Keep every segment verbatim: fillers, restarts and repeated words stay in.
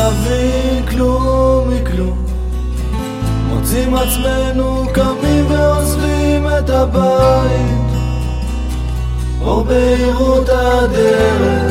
להבין כלום מכלום, מוצאים עצמנו קמים ועוזבים את הבית, אור בהירות הדרך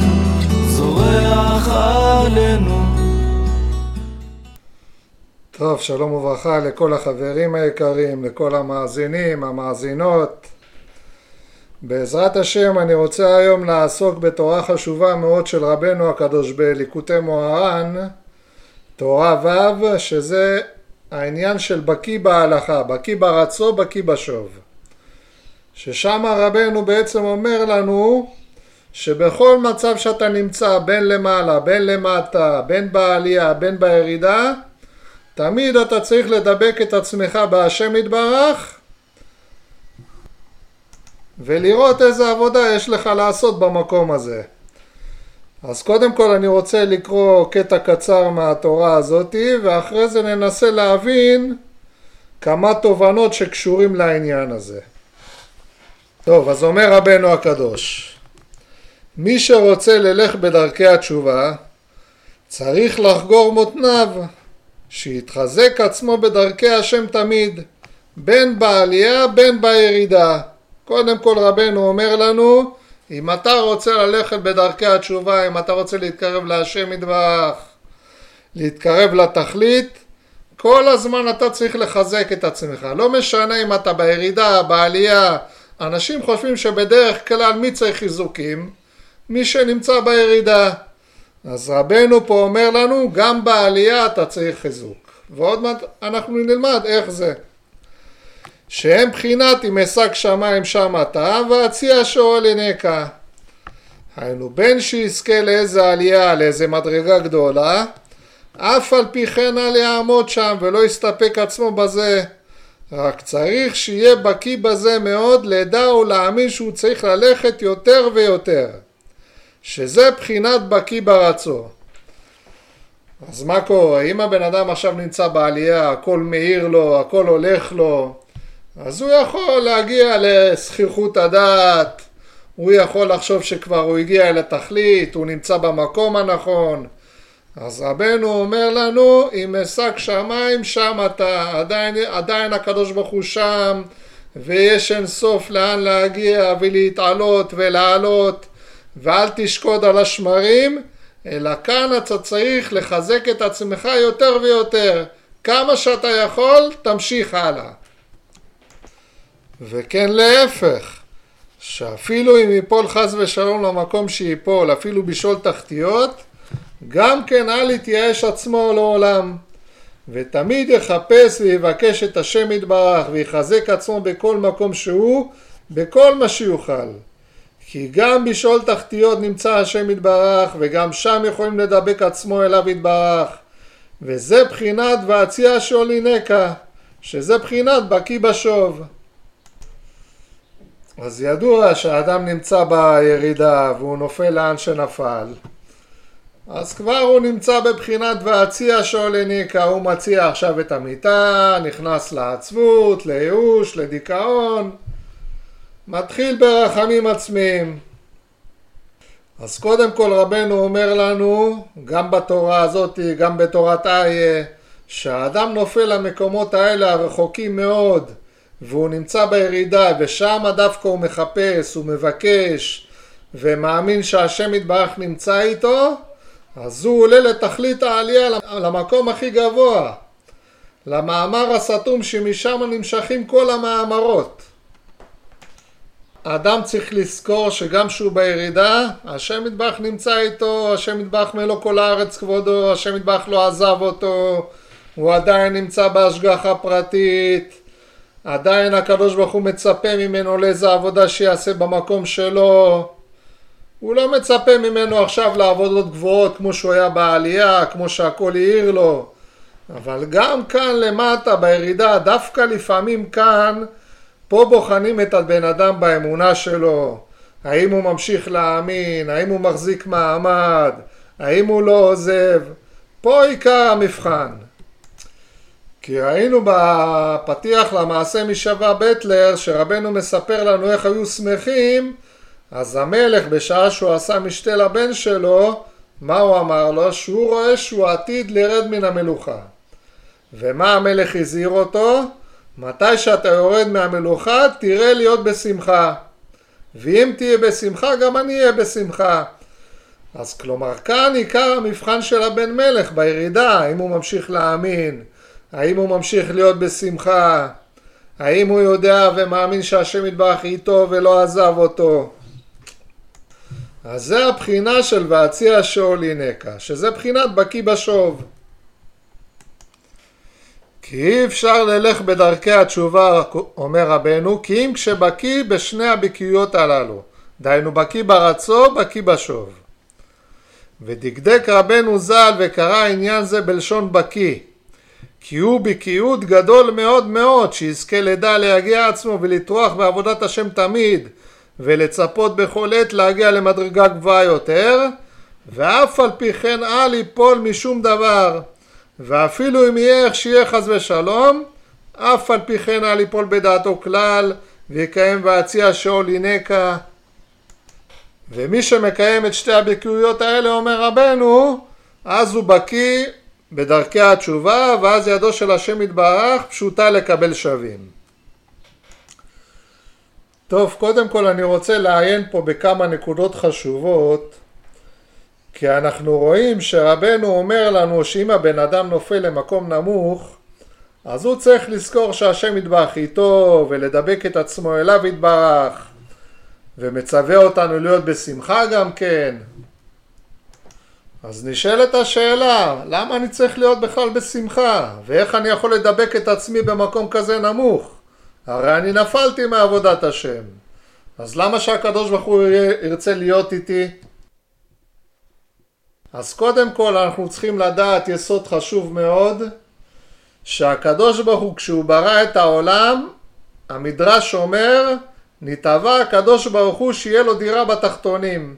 זורח עלינו. טוב, שלום וברכה לכל החברים היקרים, לכל המאזינים, המאזינות. בעזרת השם אני רוצה היום לעסוק בתורה חשובה מאוד של רבנו הקדוש בליקוטי מוהר"ן, תורה ו', שזה העניין של בקי בהלכה, בקי ברצו, בקי בשוב. ששם רבנו בעצם אומר לנו שבכל מצב שאתה נמצא, בין למעלה, בין למטה, בין בעלייה, בין בירידה, תמיד אתה צריך לדבק את עצמך בהשם יתברך ולראות איזה עבודה יש לך לעשות במקום הזה. אז קודם כל אני רוצה לקרוא קטע קצר מהתורה הזאת, ואחרי זה ננסה להבין כמה תובנות שקשורים לעניין הזה. טוב, אז אומר רבנו הקדוש, מי שרוצה ללך בדרכי התשובה צריך לחגור מותניו, שיתחזק עצמו בדרכי השם תמיד, בין בעלייה בין בירידה. קודם כל רבנו אומר לנו, אם אתה רוצה ללכת בדרכי התשובה, אם אתה רוצה להתקרב להשם יתברך, להתקרב לתכלית, כל הזמן אתה צריך לחזק את עצמך. לא משנה אם אתה בירידה, בעלייה. אנשים חושבים שבדרך כלל מי צריך חיזוקים? מי שנמצא בירידה. אז רבנו פה אומר לנו, גם בעלייה אתה צריך חיזוק. ועוד מעט אנחנו נלמד איך זה. שהם בחינת אם השג שמיים שם אתה, והציע שאול עינך. היינו בין שיזכה לאיזה עלייה, לאיזה מדרגה גדולה, אף על פי כן על יעמוד שם ולא יסתפק עצמו בזה. רק צריך שיהיה בקי בזה מאוד, לדע ולהאמין שהוא צריך ללכת יותר ויותר. שזה בחינת בקי ברצו. אז מה קורה? אם הבן אדם עכשיו נמצא בעלייה, הכל מאיר לו, הכל הולך לו, אז הוא יכול להגיע לסחיחות הדעת, הוא יכול לחשוב שכבר הוא הגיע אל התכלית, הוא נמצא במקום הנכון. אז רבנו אומר לנו, אם השג שמיים שם אתה, עדיין, עדיין הקדוש ברוך הוא שם, ויש אין סוף לאן להגיע ולהתעלות ולעלות, ואל תשקוד על השמרים, אלא כאן אתה צריך לחזק את עצמך יותר ויותר. כמה שאתה יכול, תמשיך הלאה. וכן להפך, שאפילו אם ייפול חס ושלום למקום שיפול, אפילו בשול תחתיות, גם כן אל יתייאש עצמו לעולם, ותמיד יחפש ויבקש את השם יתברך, ויחזק עצמו בכל מקום שהוא, בכל מה שיוכל. כי גם בשול תחתיות נמצא השם יתברך, וגם שם יכולים לדבק עצמו אליו יתברך. וזה בחינת והציע שאול עינך, שזה בחינת בקי בשוב. אז ידוע שהאדם נמצא בירידה והוא נופל לאן שנפל, אז כבר הוא נמצא בבחינת והציע שאול עינך, הוא מציע עכשיו את המיטה, נכנס לעצבות, לייאוש, לדיכאון, מתחיל ברחמים עצמיים. אז קודם כל רבנו אומר לנו, גם בתורה הזאת, גם בתורת איה, שהאדם נופל למקומות האלה הרחוקים מאוד, והוא נמצא בירידה, ושם דווקא הוא מחפש, הוא מבקש, ומאמין שהשם יתברך נמצא איתו, אז הוא עולה לתכלית העלייה, למקום הכי גבוה, למאמר הסתום שמשם נמשכים כל המאמרות. האדם צריך לזכור שגם שהוא בירידה, השם יתברך נמצא איתו, השם יתברך מלוא כל הארץ כבודו, השם יתברך לא עזב אותו, הוא עדיין נמצא בהשגחה פרטית, עדיין הקדוש ברוך הוא מצפה ממנו לאיזה עבודה שיעשה במקום שלו. הוא לא מצפה ממנו עכשיו לעבודות גבוהות כמו שהוא היה בעלייה, כמו שהכל העיר לו. אבל גם כאן למטה בירידה, דווקא לפעמים כאן, פה בוחנים את הבן אדם באמונה שלו. האם הוא ממשיך להאמין, האם הוא מחזיק מעמד, האם הוא לא עוזב. פה עיקר המבחן. כי ראינו בפתיח למעשה משבע בטלר, שרבנו מספר לנו איך היו שמחים, אז המלך בשעה שהוא עשה משתה לבן שלו, מה הוא אמר לו? שהוא רואה שהוא עתיד לרד מן המלוכה. ומה המלך הזהיר אותו? מתי שאתה יורד מהמלוכה תראה להיות בשמחה, ואם תהיה בשמחה גם אני אהיה בשמחה. אז כלומר כאן עיקר המבחן של הבן מלך בירידה, האם הוא ממשיך להאמין, האם הוא ממשיך להיות בשמחה, האם הוא יודע ומאמין שהשם יתברך איתו ולא עזב אותו. אז זה הבחינה של והציע שאול ינקה, שזה בחינת בקי בשוב. כי אי אפשר ללך בדרכי התשובה, אומר רבנו, כי אם כשבקי בשני הבקיויות הללו, דהיינו בקי ברצו, בקי בשוב. ודקדק רבנו ז"ל וקרא עניין זה בלשון בקי, כי הוא בקיאות גדול מאוד מאוד, שיזכה לדע להגיע עצמו ולטרוח בעבודת השם תמיד, ולצפות בכל עת להגיע למדרגה גבוהה יותר, ואף על פי כן אל ייפול משום דבר, ואפילו אם יהיה איך שיהיה חס ושלום, אף על פי כן אל ייפול בדעתו כלל, ויקיים והציע שאול ינקה. ומי שמקיים את שתי הבקיאויות האלה, אומר רבנו, אז הוא בקי בדרכי התשובה, ואז ידו של השם יתברך פשוטה לקבל שווים. טוב, קודם כל אני רוצה לעיין פה בכמה נקודות חשובות, כי אנחנו רואים שרבנו אומר לנו שאם הבן אדם נופל למקום נמוך, אז הוא צריך לזכור שהשם יתברך איתו ולדבק את עצמו אליו יתברך, ומצווה אותנו להיות בשמחה גם כן. אז נשאלת השאלה, למה אני צריך להיות בכלל בשמחה? ואיך אני יכול לדבק את עצמי במקום כזה נמוך? הרי אני נפלתי מעבודת השם. אז למה שהקדוש ברוך הוא ירצה להיות איתי? אז קודם כל אנחנו צריכים לדעת יסוד חשוב מאוד, שהקדוש ברוך הוא כשהוא ברא את העולם, המדרש אומר, נתבע הקדוש ברוך הוא שיהיה לו דירה בתחתונים.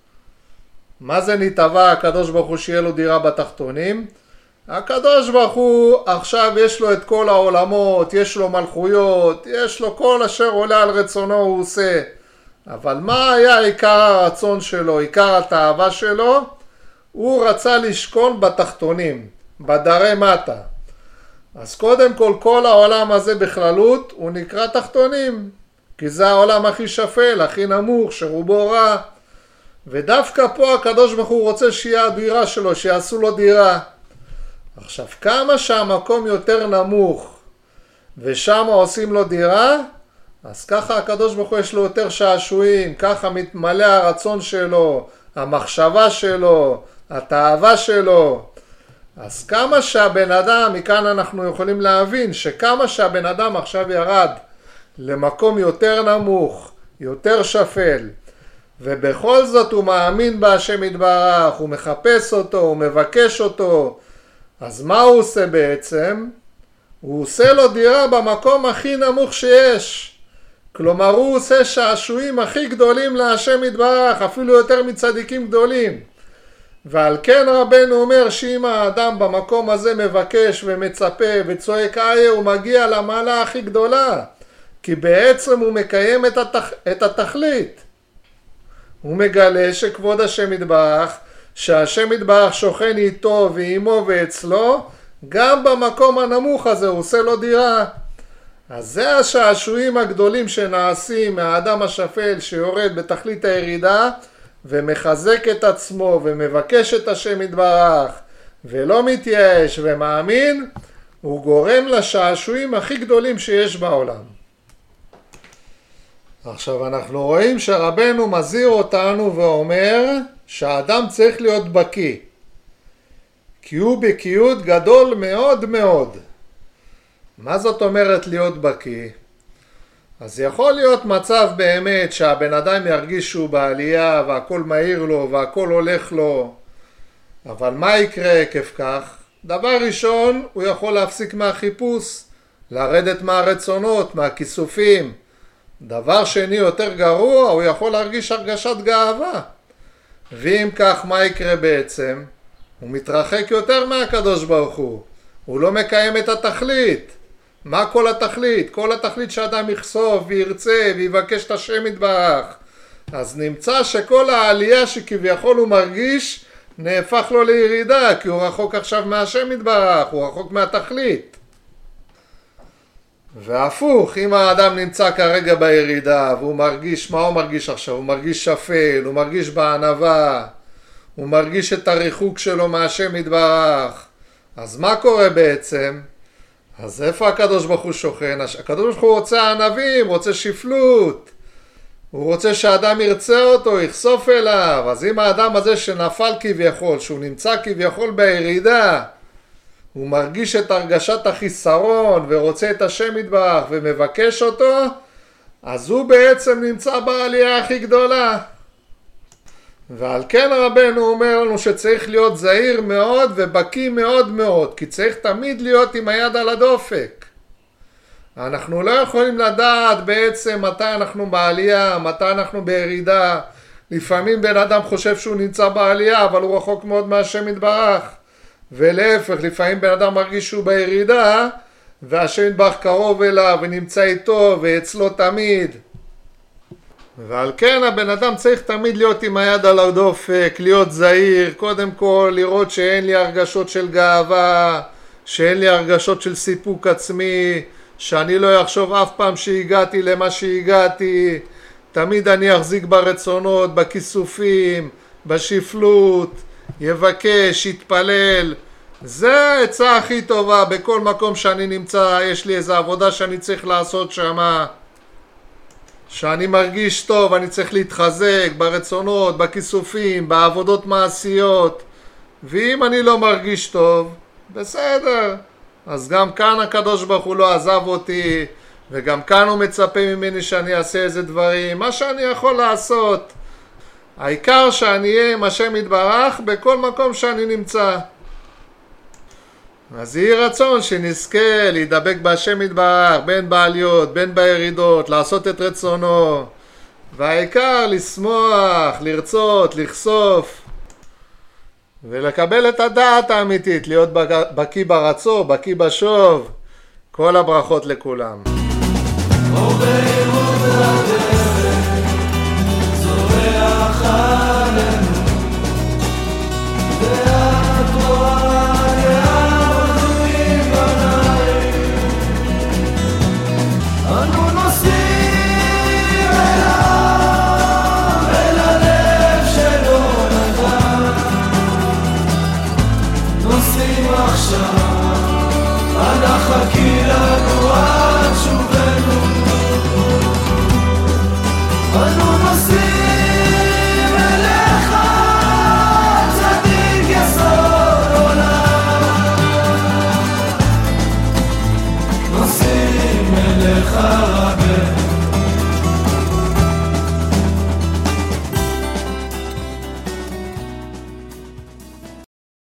מה זה נתבע הקדוש ברוך הוא שיהיה לו דירה בתחתונים? הקדוש ברוך הוא עכשיו יש לו את כל העולמות, יש לו מלכויות, יש לו כל אשר עולה על רצונו הוא עושה. אבל מה היה עיקר הרצון שלו, עיקר התאווה שלו? הוא רצה לשכון בתחתונים, בדרי מטה. אז קודם כל כל העולם הזה בכללות הוא נקרא תחתונים, כי זה העולם הכי שפל, הכי נמוך, שרובו רע. ודווקא פה הקדוש ברוך הוא רוצה שיהיה הדירה שלו, שיעשו לו דירה. עכשיו כמה שהמקום יותר נמוך ושם עושים לו דירה, אז ככה הקדוש ברוך הוא יש לו יותר שעשועים, ככה מתמלא הרצון שלו, המחשבה שלו, התאווה שלו. אז כמה שהבן אדם, מכאן אנחנו יכולים להבין שכמה שהבן אדם עכשיו ירד למקום יותר נמוך, יותר שפל, ובכל זאת הוא מאמין בהשם יתברך, הוא מחפש אותו, הוא מבקש אותו, אז מה הוא עושה בעצם? הוא עושה לו דירה במקום הכי נמוך שיש. כלומר הוא עושה שעשועים הכי גדולים להשם יתברך, אפילו יותר מצדיקים גדולים. ועל כן רבנו אומר שאם האדם במקום הזה מבקש ומצפה וצועק איה, הוא מגיע למעלה הכי גדולה, כי בעצם הוא מקיים את, התח... את התכלית. הוא מגלה שכבוד השם יתברך, שהשם יתברך שוכן איתו ועמו ואצלו, גם במקום הנמוך הזה הוא עושה לו דירה. אז זה השעשועים הגדולים שנעשים מהאדם השפל שיורד בתכלית הירידה, ומחזק את עצמו ומבקש את השם יתברך, ולא מתייאש ומאמין, הוא גורם לשעשועים הכי גדולים שיש בעולם. עכשיו אנחנו רואים שרבנו מזהיר אותנו ואומר שהאדם צריך להיות בקי, כי הוא בקיאות גדול מאוד מאוד. מה זאת אומרת להיות בקי? אז יכול להיות מצב באמת שהבן אדם ירגיש שהוא בעלייה והכל מהיר לו והכל הולך לו, אבל מה יקרה עקב כך? דבר ראשון, הוא יכול להפסיק מהחיפוש, לרדת מהרצונות, מהכיסופים. דבר שני יותר גרוע, הוא יכול להרגיש הרגשת גאווה. ואם כך, מה יקרה בעצם? הוא מתרחק יותר מהקדוש ברוך הוא, הוא לא מקיים את התכלית. מה כל התכלית? כל התכלית שאדם יחשוף וירצה ויבקש את השם יתברך. אז נמצא שכל העלייה שכביכול הוא מרגיש, נהפך לו לירידה, כי הוא רחוק עכשיו מהשם יתברך, הוא רחוק מהתכלית. והפוך, אם האדם נמצא כרגע בירידה, והוא מרגיש, מה הוא מרגיש עכשיו? הוא מרגיש שפל, הוא מרגיש בענווה, הוא מרגיש את הריחוק שלו מהשם יתברך. אז מה קורה בעצם? אז איפה הקדוש ברוך הוא שוכן? הקדוש ברוך הוא רוצה ענבים, רוצה שפלות. הוא רוצה שהאדם ירצה אותו, יחשוף אליו. אז אם האדם הזה שנפל כביכול, שהוא נמצא כביכול בירידה, הוא מרגיש את הרגשת החיסרון ורוצה את השם יתברך ומבקש אותו, אז הוא בעצם נמצא בעלייה הכי גדולה. ועל כן רבנו אומר לנו שצריך להיות זהיר מאוד ובקיא מאוד מאוד, כי צריך תמיד להיות עם היד על הדופק. אנחנו לא יכולים לדעת בעצם מתי אנחנו בעלייה, מתי אנחנו בירידה. לפעמים בן אדם חושב שהוא נמצא בעלייה, אבל הוא רחוק מאוד מהשם יתברך. ולהפך, לפעמים בן אדם מרגיש שהוא בירידה, והשם יתברך קרוב אליו ונמצא איתו ואצלו תמיד. ועל כן הבן אדם צריך תמיד להיות עם היד על הדופק, להיות זהיר, קודם כל לראות שאין לי הרגשות של גאווה, שאין לי הרגשות של סיפוק עצמי, שאני לא אחשוב אף פעם שהגעתי למה שהגעתי. תמיד אני אחזיק ברצונות, בכיסופים, בשפלות, יבקש, יתפלל. זה העצה הכי טובה בכל מקום שאני נמצא. יש לי איזו עבודה שאני צריך לעשות שמה, שאני מרגיש טוב, אני צריך להתחזק ברצונות, בכיסופים, בעבודות מעשיות. ואם אני לא מרגיש טוב, בסדר. אז גם כאן הקדוש ברוך הוא לא עזב אותי, וגם כאן הוא מצפה ממני שאני אעשה איזה דברים, מה שאני יכול לעשות. העיקר שאני אהיה עם השם יתברך בכל מקום שאני נמצא. אז יהי רצון שנזכה להידבק בהשם יתברך, בין בעליות, בין בירידות, לעשות את רצונו. והעיקר לשמוח, לרצות, לחשוף, ולקבל את הדעת האמיתית, להיות בקיא ברצון, בקיא בשוב. כל הברכות לכולם. הנחל